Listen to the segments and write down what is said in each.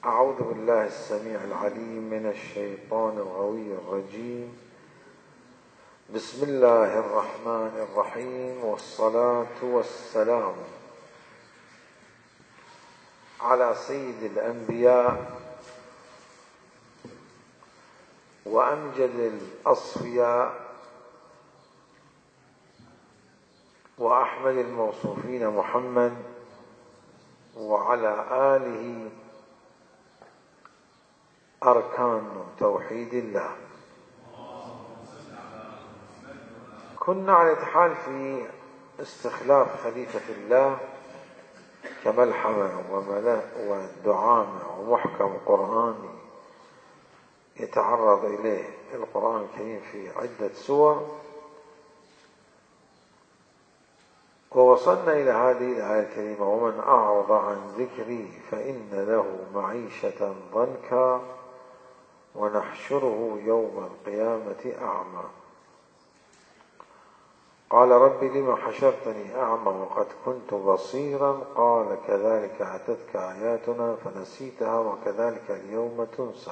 أعوذ بالله السميع العليم من الشيطان الغوي الرجيم. بسم الله الرحمن الرحيم، والصلاة والسلام على سيد الأنبياء وأمجد الأصفياء وأحمد الموصوفين محمد وعلى آله أركان توحيد الله. كنا على الحال في استخلاف خليفة الله كملحمة ودعامة ومحكم قرآني يتعرض إليه القرآن الكريم في عدة سور، ووصلنا إلى هذه الآية الكريمة: ومن أعرض عن ذكري فإن له معيشة ضنكا ونحشره يوم القيامة أعمى. قال رب لم حشرتني أعمى وقد كنت بصيرا قال كذلك أتتك آياتنا فنسيتها وكذلك اليوم تنسى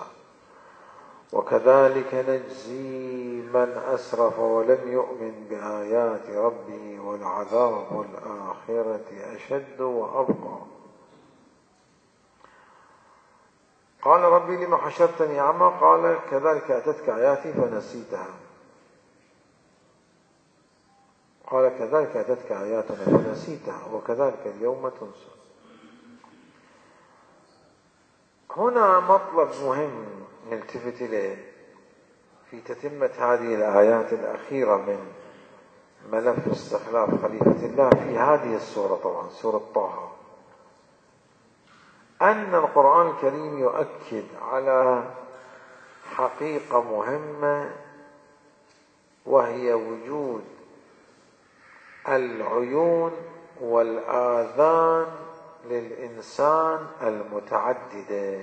وكذلك نجزي من أسرف ولم يؤمن بآيات ربه ولعذاب الآخرة أشد وأبقى. قال ربي لم حشرتني أعمى قال كذلك أتتك آياتي فنسيتها قال كذلك أتتك آياتنا فنسيتها وكذلك اليوم تنسى. هنا مطلب مهم نلتفت إليه في تتمة هذه الآيات الأخيرة من ملف استخلاف خليفة الله في هذه السورة، طبعا سورة طه، أن القرآن الكريم يؤكد على حقيقة مهمة، وهي وجود العيون والآذان للإنسان المتعددة،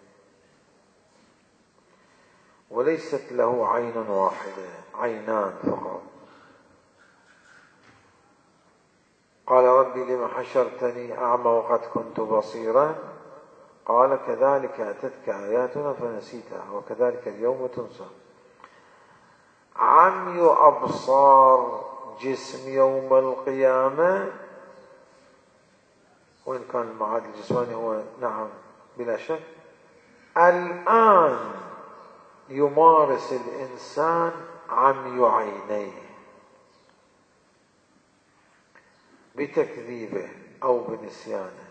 وليست له عين واحدة، عينان فقط. قال ربي لم حشرتني أعمى وقد كنت بصيرا قال كذلك أتتك آياتنا فنسيتها وكذلك اليوم تنسى. عمي أبصار جسم يوم القيامة، وإن كان المعاد الجسماني هو نعم بلا شك، الآن يمارس الإنسان عمي عينيه بتكذيبه أو بنسيانه.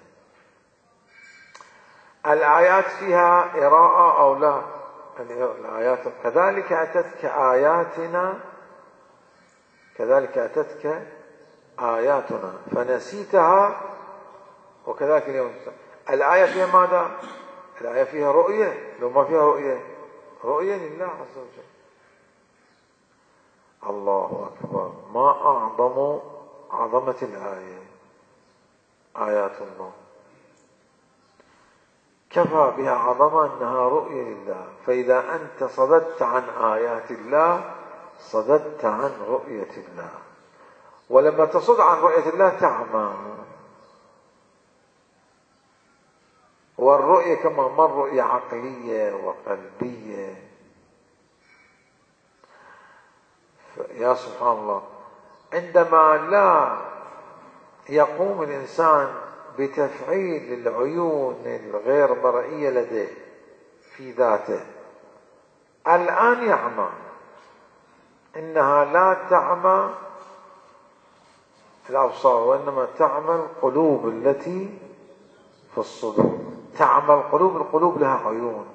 الآيات فيها إراءة أو لا؟ الآيات كذلك أتتك آياتنا كذلك أتتك آياتنا فنسيتها وكذلك اليوم تنسى. الآية فيها ماذا؟ الآية فيها رؤية. لو ما فيها رؤية لله عز وجل. الله أكبر، ما أعظم عظمة الآية آيات الله، كفى بها عظمة أنها رؤية لله. فإذا أنت صددت عن آيات الله صددت عن رؤية الله، ولما تصد عن رؤية الله تعمى. والرؤية كما مر رؤية عقلية وقلبية. يا سبحان الله، عندما لا يقوم الإنسان بتفعيل العيون الغير مرئية لديه في ذاته، الآن يعمى. إنها لا تعمى الأبصار وإنما تعمى القلوب التي في الصدور. تعمى القلوب لها عيون.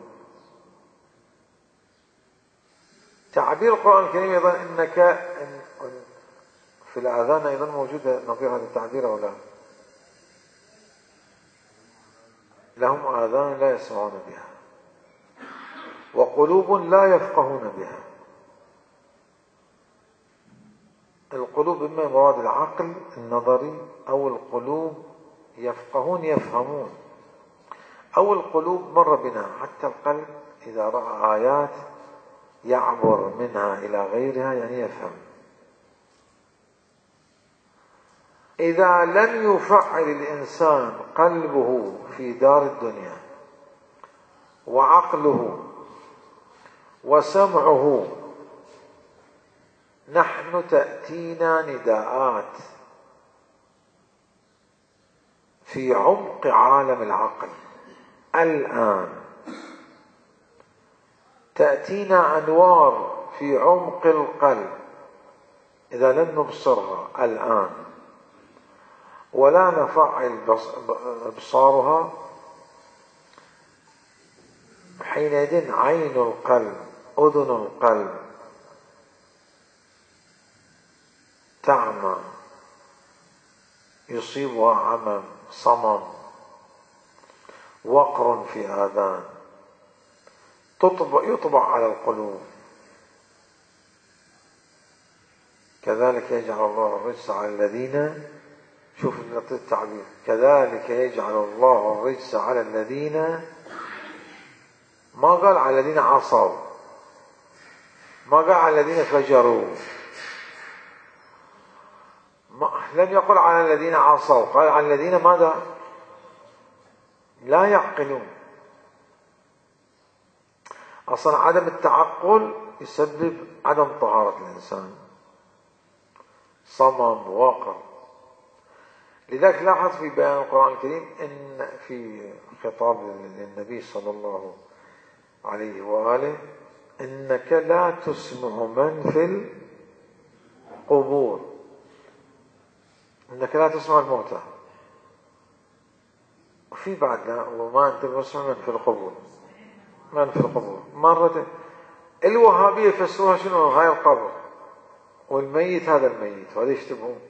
تعبير القرآن الكريم أيضا إنك في الآذان أيضا موجودة نظير هذا التعبير أو لا؟ لهم آذان لا يسمعون بها وقلوب لا يفقهون بها. القلوب إما مراد العقل النظري، أو القلوب يفهمون، أو القلوب مر بنا حتى القلب إذا رأى آيات يعبر منها إلى غيرها، يعني يفهم. إذا لم يفعل الإنسان قلبه في دار الدنيا وعقله وسمعه. نحن تأتينا نداءات في عمق عالم العقل الآن، تأتينا أنوار في عمق القلب إذا لم نبصرها الآن ولا نفعل إبصارها، حينئذ عين القلب أذن القلب تعمى، يصيبها عمى صمم، وقر في آذان، يطبع على القلوب. كذلك يجعل الله الرجس على الذين، شوف التعبير، كذلك يجعل الله الرجس على الذين، ما قال على الذين عصوا، ما قال على الذين فجروا، لم يقل على الذين عصوا، قال على الذين ماذا؟ لا يعقلون. أصلا عدم التعقل يسبب عدم طهارة الإنسان، صمم وقر. لذلك لاحظ في بيان القرآن الكريم إن في خطاب للنبي صلى الله عليه وآله إنك لا تسمع من في القبور، إنك لا تسمع الموتى. وفي بعد لا، وما أنت بسمع من في القبور، من في القبور. مرة الوهابية يفسروها شنو؟ هاي القبر، والميت هذا الميت، وهذا يشتبهون،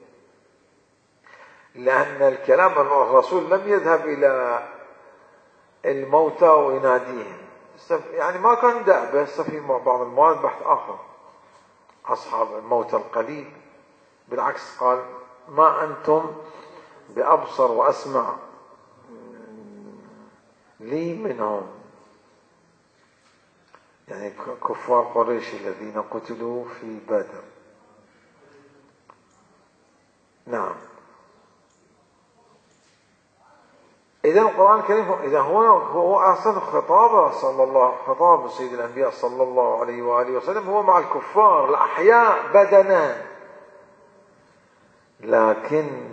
لأن الكلام الرسول لم يذهب إلى الموتى ويناديهم، يعني ما كان داعي. بس في بعض المواد بحث آخر، أصحاب الموتى القليل بالعكس قال ما أنتم بأبصر وأسمع لي منهم، يعني كفار قريش الذين قتلوا في بدر. نعم. إذا القرآن الكريم إذا هو أصلا خطاب سيد الأنبياء صلى الله عليه وآله وسلم هو مع الكفار الأحياء بدنا، لكن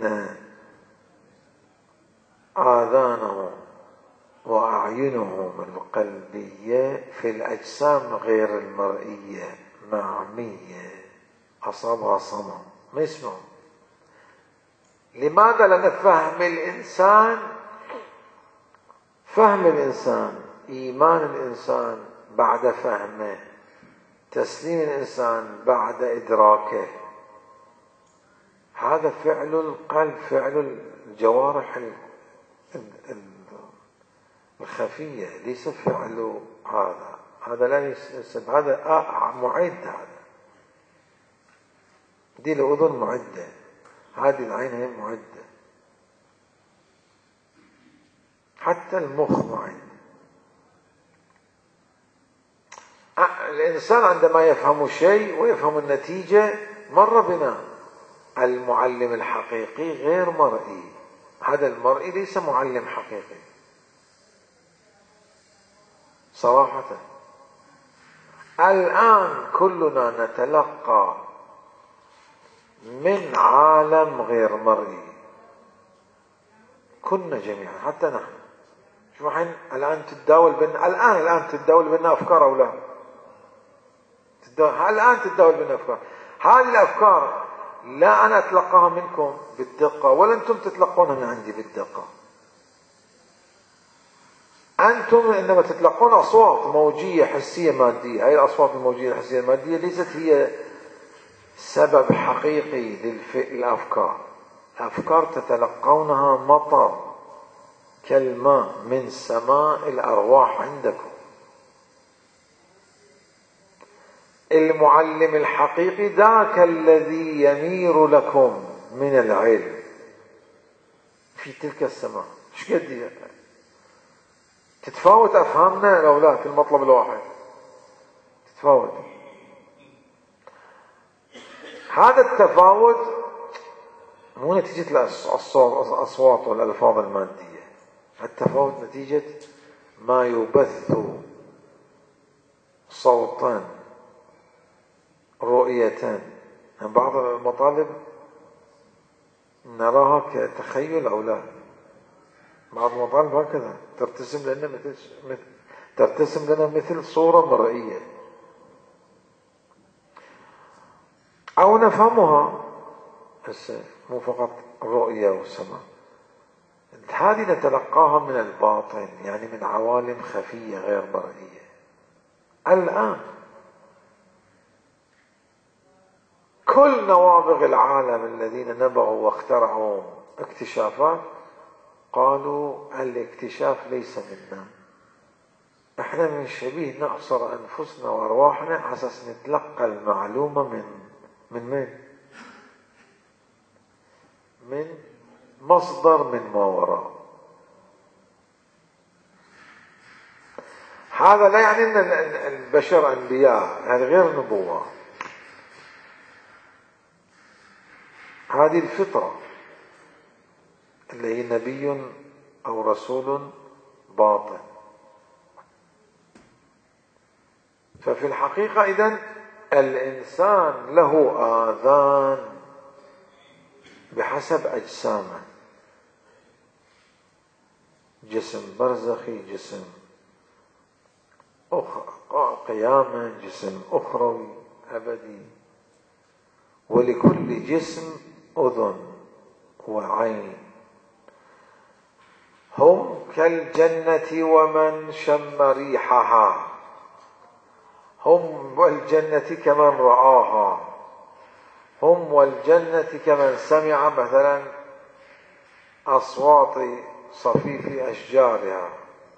آذانهم وأعينهم القلبية في الأجسام غير المرئية معمية، أصابها صمم، ما يسمعون. لماذا؟ لأن فهم الإنسان، إيمان الإنسان بعد فهمه، تسليم الإنسان بعد إدراكه، هذا فعل القلب، فعل الجوارح الخفية، ليس فعل هذا لا يسب، هذا معد، هذا دي الأذن معدة، هذه العين هي معدة، حتى المخ معد. الإنسان عندما يفهم شيء ويفهم النتيجة مر بنا. المعلم الحقيقي غير مرئي، هذا المرئي ليس معلم حقيقي صراحة. الآن كلنا نتلقى من عالم غير مرئي، كنا جميعا حتى نحن. شوف الآن تتداول بنا، الآن تتداول بنا أفكار أو لا؟ الآن تتداول بنا أفكار. هذه الأفكار لا أنا أتلقاها منكم بالدقة ولا أنتم تتلقونها من عندي بالدقة. أنتم إنما تتلقون أصوات موجية حسية مادية، هذه الأصوات الموجية الحسية المادية ليست هي سبب حقيقي للأفكار. الأفكار تتلقونها مطر كالماء من سماء الأرواح عندكم. المعلم الحقيقي ذاك الذي ينير لكم من العلم في تلك السماء. ايش قد تتفاوت أفهامنا لو لا في المطلب الواحد، تتفاوت. هذا التفاوت مو نتيجة الأصوات والألفاظ المادية، التفاوت نتيجة ما يبث صوتان، رؤيتان. يعني بعض المطالب نراها كتخيل أو لا، بعض المطالب هكذا ترتسم لنا مثل صورة مرئية، أو نفهمها مو فقط رؤية وسمع. هذه نتلقاها من الباطن، يعني من عوالم خفية غير مرئية. الآن كل نوابغ العالم الذين نبغوا واخترعوا اكتشافات قالوا الاكتشاف ليس منا، احنا من شبيه نعصر انفسنا وارواحنا على اساس نتلقى المعلومة من مصدر من ما وراء. هذا لا يعني ان البشر انبياء، هذا غير نبوة، هذه الفطرة اللي هي نبي أو رسول باطن. ففي الحقيقة إذن الإنسان له آذان بحسب أجسامه، جسم برزخي، جسم قيامة، جسم أخروي أبدي. ولكل جسم أذن وعين. هم كالجنة ومن شم ريحها، هم والجنة كمن رآها، هم والجنة كمن سمع مثلا أصوات صفيف أشجارها.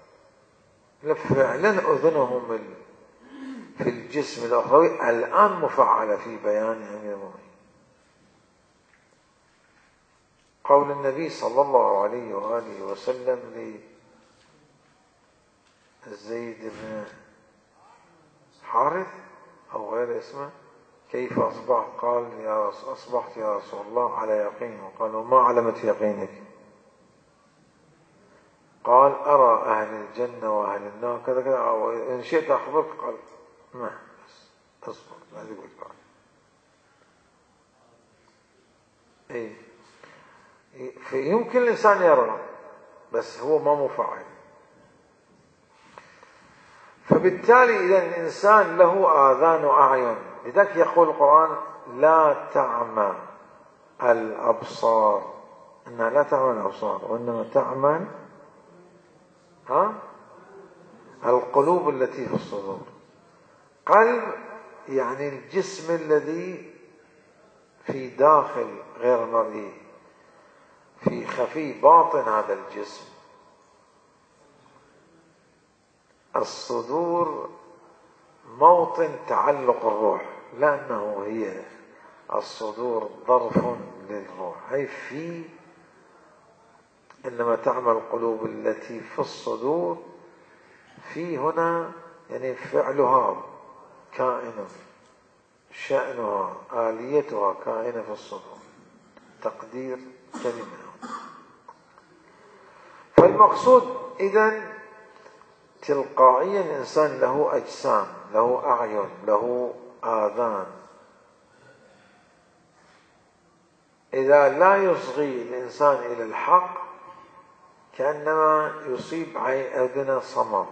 فعلا أذنهم في الجسم الأخروي الآن مفعلة في بيان أمير المؤمنين. قول النبي صلى الله عليه وآله وسلم لزيد بن حارث أو غير اسمه: كيف أصبحت؟ قال: أصبحت يا رسول الله على يقين. وقال: وما علامة يقينك؟ قال: أرى أهل الجنة وأهل النار كذا كذا، أو إن شئت أخبرك. قال: ما بس اصبر، لا تقول بعد. فيمكن الإنسان يرى، بس هو ما مفعل. فبالتالي إذا الإنسان له آذان وأعين، لذلك يقول القرآن: لا تعمى الأبصار، إنها لا تعمى الأبصار وإنما تعمى القلوب التي في الصدور. قلب يعني الجسم الذي في داخل غير مرئي، في خفي باطن هذا الجسم. الصدور موطن تعلق الروح، لأنه هي الصدور ظرف للروح، أي في إنما تعمى القلوب التي في الصدور. في هنا يعني فعلها كائن، شأنها آليتها كائنة في الصدور، تقدير كلمة. فالمقصود إذن تلقائيا الإنسان له أجسام، له أعين، له آذان. إذا لا يصغي الإنسان إلى الحق كأنما يصيب أذن صمم،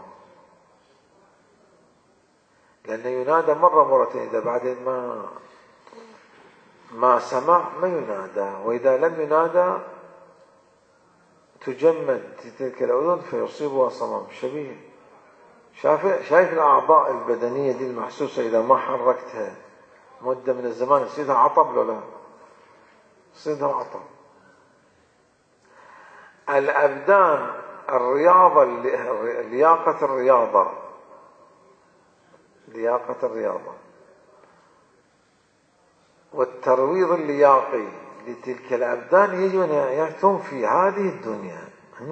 لأنه ينادى مرة مرتين، إذا بعدين ما سمع ما ينادى، وإذا لم ينادى تجمد تلك الأذن فيصيبها صمم. شبيه شايف الأعضاء البدنية دي المحسوسة، إذا ما حركتها مدة من الزمان يصيرها عطب ولا لا؟ يصيرها عطب. الأبدان، الرياضة، لياقة الرياضة والترويض اللياقي لتلك الأبدان يجب أن يكون في هذه الدنيا.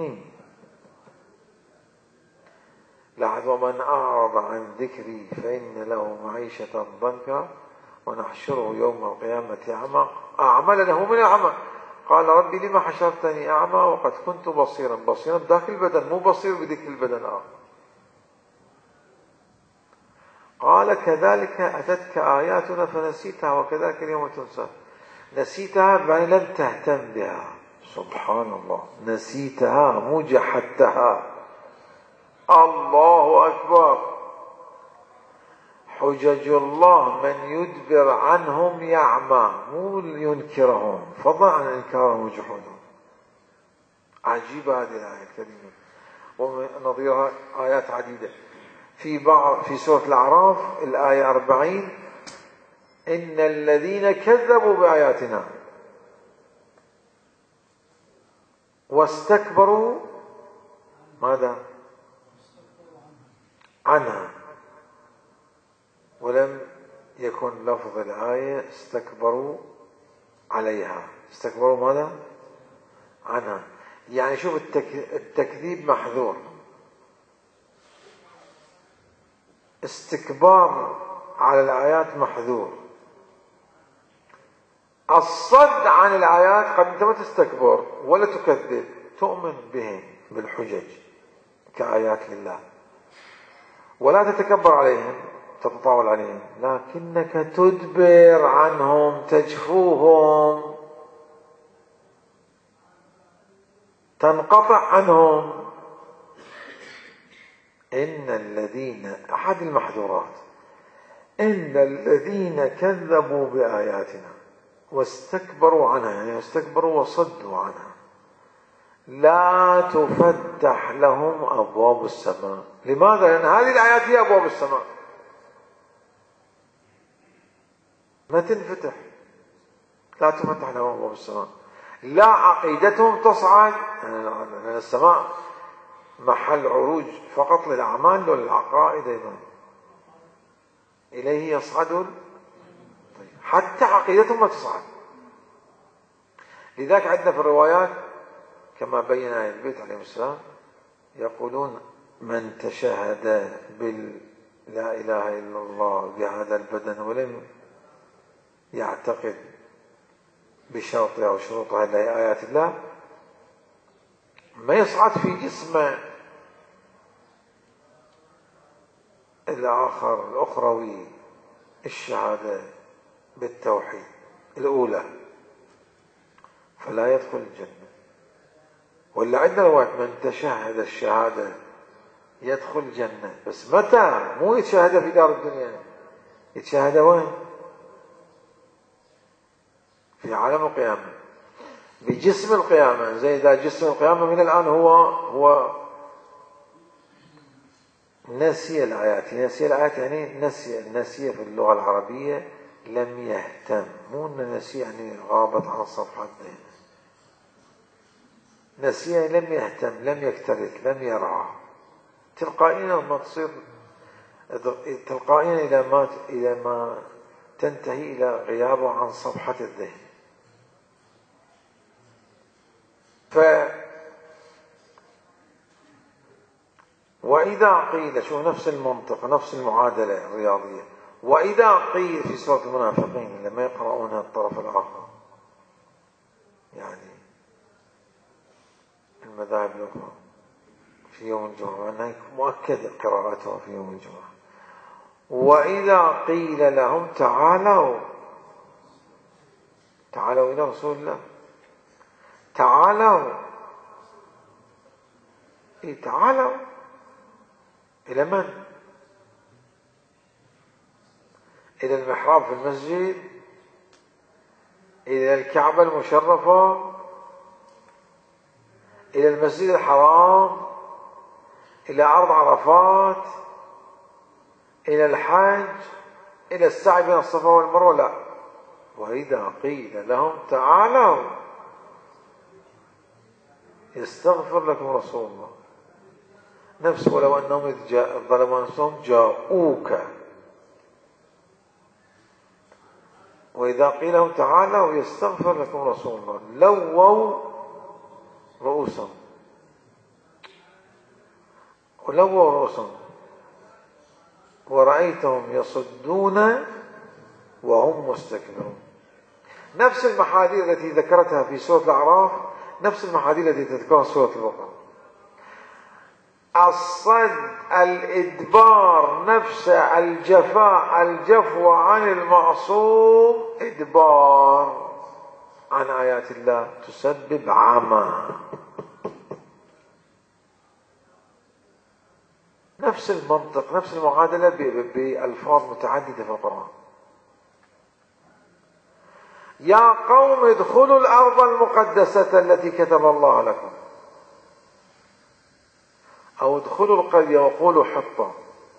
لاحظ: ومن أعرض عن ذكري فإن له معيشة ضنكا ونحشره يوم القيامة أعمى. أعمل له من العمى. قال: ربي لما حشرتني أعمى وقد كنت بصيرا بداخل البدن، مو بصير بذكر البدن آخر. قال كذلك أتتك آياتنا فنسيتها وكذلك اليوم تنسى. نسيتها يعني لم تهتم بها. سبحان الله، نسيتها مو جحدتها. الله أكبر. حجج الله من يدبر عنهم يعمى، مو ينكرهم، فضلا عن إنكارهم وجحودهم. عجيبة هذه الآية الكريمة، ونظيرها آيات عديدة. في سورة الأعراف الآية 40: إن الذين كذبوا بآياتنا واستكبروا ماذا؟ عنها. ولم يكن لفظ الآية استكبروا عليها، استكبروا ماذا؟ عنها. يعني شوف التكذيب محذور، استكبار على الآيات محذور. الصد عن الآيات قد أنت ما تستكبر ولا تكذب، تؤمن بهم بالحجج كآيات لله، ولا تتكبر عليهم تتطاول عليهم، لكنك تدبر عنهم، تجفوهم، تنقطع عنهم. إن الذين، أحد المحذورات، إن الذين كذبوا بآياتنا واستكبروا عنها، يعني استكبروا وصدوا عنها، لا تفتح لهم أبواب السماء. لماذا؟ لأن هذه الآيات هي أبواب السماء، ما تنفتح، لا تفتح لهم أبواب السماء. لا عقيدتهم تصعد، لأن السماء محل عروج فقط للأعمال وللعقائد أيضا، إليه يصعد، حتى عقيدتهم ما تصعد. لذلك عندنا في الروايات كما بين أهل البيت عليهم السلام يقولون: من تشهد لا إله إلا الله بهذا البدن ولم يعتقد بشرطها وشروطها اللي هي آيات الله، ما يصعد في جسمه الآخر الأخروي الشهادة بالتوحيد الأولى، فلا يدخل الجنة. ولا عندنا رواية: من تشهد الشهادة يدخل الجنة، بس متى؟ مو يتشهد في دار الدنيا، يتشهد وين؟ في عالم القيامة، بجسم القيامة. زي إذا جسم القيامة من الآن هو نسي الآيات. نسي الآيات يعني نسي في اللغة العربية لم يهتم، مو أن نسي يعني غابت عن صفحة ذهنه. نسي لم يهتم، لم يكترث، لم يرعى، تلقائيا ما تصير، تلقائيا إلى ما تنتهي إلى غيابه عن صفحة الذهن. وإذا قيل، شوف نفس المنطق، نفس المعادلة الرياضية، وإذا قيل في سورة المنافقين لما يقرؤونها الطرف الآخر، يعني المذاهب الأخرى في يوم الجمعة، أنها مؤكد قراءتها في يوم الجمعة. وإذا قيل لهم تعالوا إلى رسول الله، تعالوا إلى من؟ إلى المحراب في المسجد، إلى الكعبة المشرفة، إلى المسجد الحرام، إلى أرض عرفات، إلى الحج، إلى السعي بين الصفا والمروة؟ لا. وإذا قيل لهم تعالوا يستغفر لكم رسول الله، نفس ولو أنهم ظلموا أنفسهم جاءوك. وإذا قيل لهم تعالوا يستغفر لكم رسول الله لووا رؤوسهم، ورأيتهم يصدون وهم مستكبرون. نفس المحاذير التي ذكرتها في سورة الأعراف، نفس المحاذير التي تذكرها في سورة البقرة. الصد، الإدبار نفسه، الجفاء، الجفو عن المعصوم إدبار عن آيات الله تسبب عمى. نفس المنطق، نفس المعادلة بألفاظ متعددة في القرآن. يا قوم ادخلوا الأرض المقدسة التي كتب الله لكم، أو ادخلوا القرية وقولوا حطة.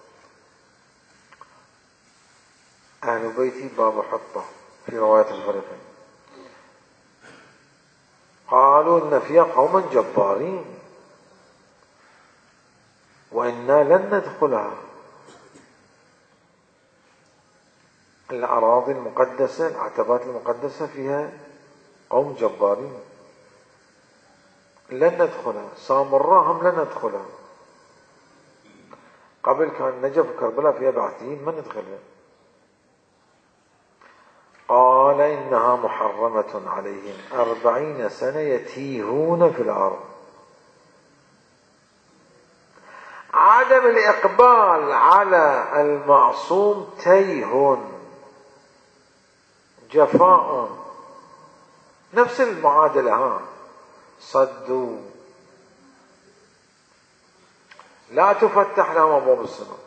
أهل بيتي باب حطة في رواية الفريقين. قالوا إن فيها قوما جبارين وإنا لن ندخلها. الأراضي المقدسة، العتبات المقدسة فيها قوم جبارين لن ندخلها. سامراهم لن ندخلها. قبل كان نجف وكربلاء فيها بعثيين ما ندخلها. قال إنها محرمة عليهم 40 سنة يتيهون في الأرض. عدم الإقبال على المعصوم تيه، جفاء. نفس المعادلة، صدوا، لا تفتح لهم أبواب السماء.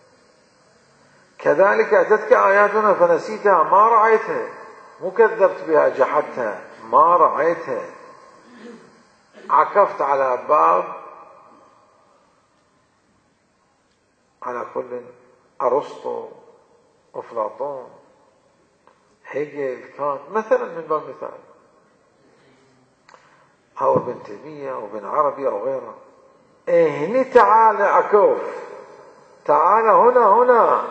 كذلك أتتك آياتنا فنسيتها، ما رعيتها، مو كذبت بها جحدتها، ما رعيتها، عكفت على باب. على كل أرسطو، أفلاطون، هيجل، كانت مثلا من باب مثال، أو ابن تيمية أو ابن عربي أو غيره. هني تعال عكوف، تعال هنا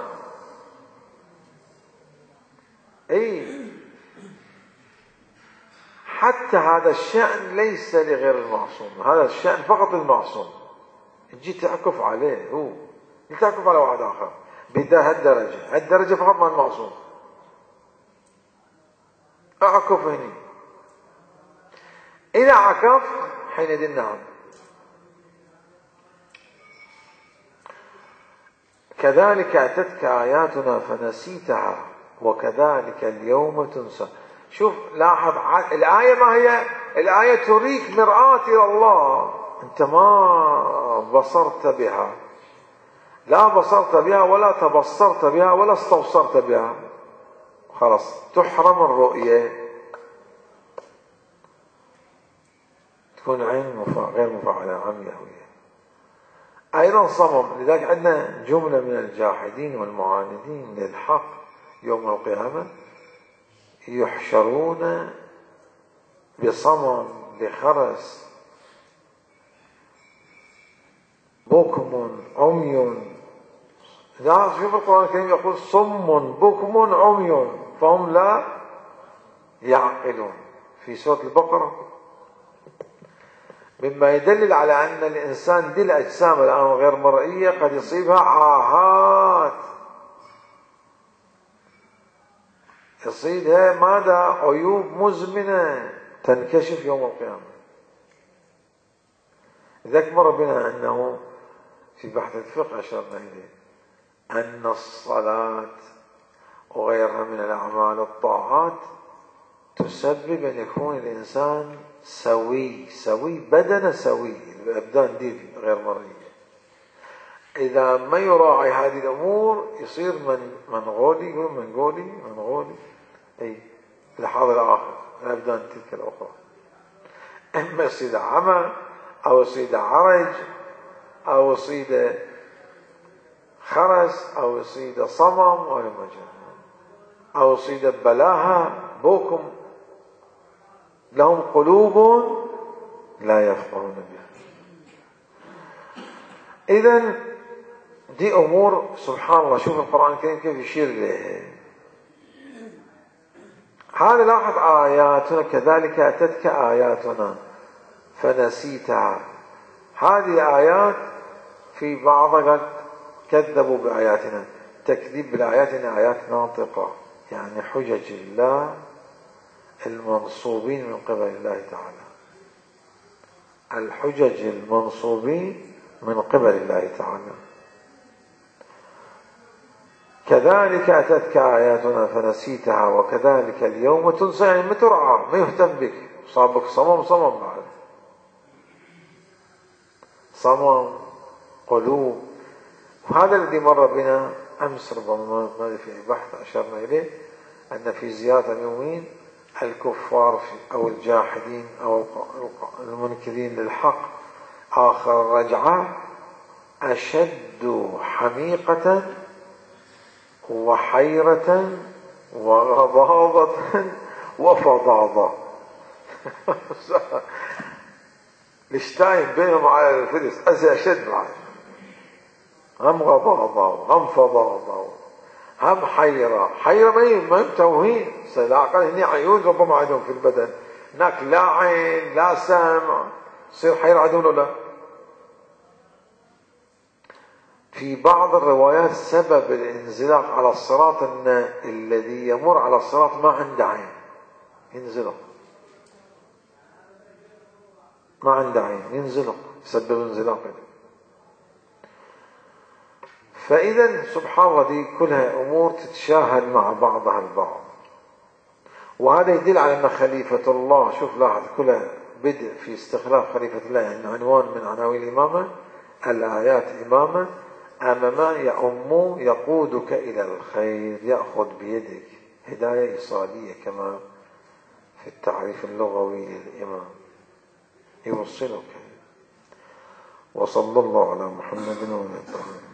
حتى هذا الشأن ليس لغير المعصوم، هذا الشأن فقط للمعصوم. تجي تعكف عليه، هو تعكف على واحد آخر بدا هالدرجة فقط مع المعصوم. أعكف هني، إذا عكف حينئذ نعم. كذلك أتتك آياتنا فنسيتها وكذلك اليوم تنسى. شوف، لاحظ الآية ما هي؟ الآية تريك مرآة إلى الله، أنت ما بصرت بها، لا بصرت بها ولا تبصرت بها ولا استبصرت بها، خلاص تحرم الرؤية، تكون عين غير مفعلة، عمية. أيضا صمم. لذلك عندنا جملة من الجاحدين والمعاندين للحق يوم القيامة يحشرون بصمم، بخرس، بكم عمي. لا، شوف القرآن الكريم يقول صم بكم عمي فهم لا يعقلون في سورة البقرة، مما يدلل على أن الإنسان دي الأجسام الآن غير مرئية قد يصيبها عاهات، يصيبها ماذا؟ عيوب مزمنة تنكشف يوم القيامة. لذلك مر بنا أنه في بحث الفقه أشرنا إليه أن الصلاة وغيرها من الأعمال الطاعات تسبب أن يكون الإنسان سوي بدنه سوي، الأبدان دي غير مرئية. إذا ما يراعي هذه الأمور يصير منغولي أي في الحاضر الآخر، الأبدان تلك الأخرى، إما يصيد عمى أو يصيد عرج أو يصيد خرس أو يصيد صمم أو يصيد بلاهة بوكم، لهم قلوب لا يفقهون بها. إذن دي أمور سبحان الله. شوف القرآن الكريم كيف يشير إليها. هذا لاحظ آياتنا كذلك أتتك آياتنا فنسيتها. هذه آيات في بعضها قد كذبوا بآياتنا. تكذيب بالآياتنا آيات ناطقة، يعني حجج الله المنصوبين من قبل الله تعالى. الحجج المنصوبين من قبل الله تعالى. كذلك أتتك آياتنا فنسيتها وكذلك اليوم تنسى، يعني ما ترعى، ما يهتم بك، صابك صمم بعد، صمم قلوب. وهذا الذي مر بنا أمس، ربما ما في بحث أشرنا إليه، أن في زيادة يومين الكفار أو الجاحدين أو المنكرين للحق آخر الرجعة أشد حميقة وحيرة وغضاضة وفظاظة. الاشتاين بينهم على الفرس أشد بعد، هم غضاضة وهم فظاظة هم حيرة ما ينتوهين. العقل هنا عيون ربما عندهم في البدن، هناك لا عين لا سمع، يصير حيرة عندهم ولا لا؟ في بعض الروايات سبب الانزلاق على الصراط أن الذي يمر على الصراط ما عنده عين، ينزلق، ما عنده عين ينزلق، يسبب انزلاقه. فإذا سبحان الله دي كلها أمور تتشاهد مع بعضها البعض، وهذا يدل على أن خليفة الله، شوف لاحظ كلها بدء في استخلاف خليفة الله، يعني عنوان من عناوين الإمامة، الآيات إمامة، أمام يأم يقودك إلى الخير، يأخذ بيدك، هداية إيصالية كما في التعريف اللغوي للإمام، يوصلك. وصلى الله على محمد وعلى آله.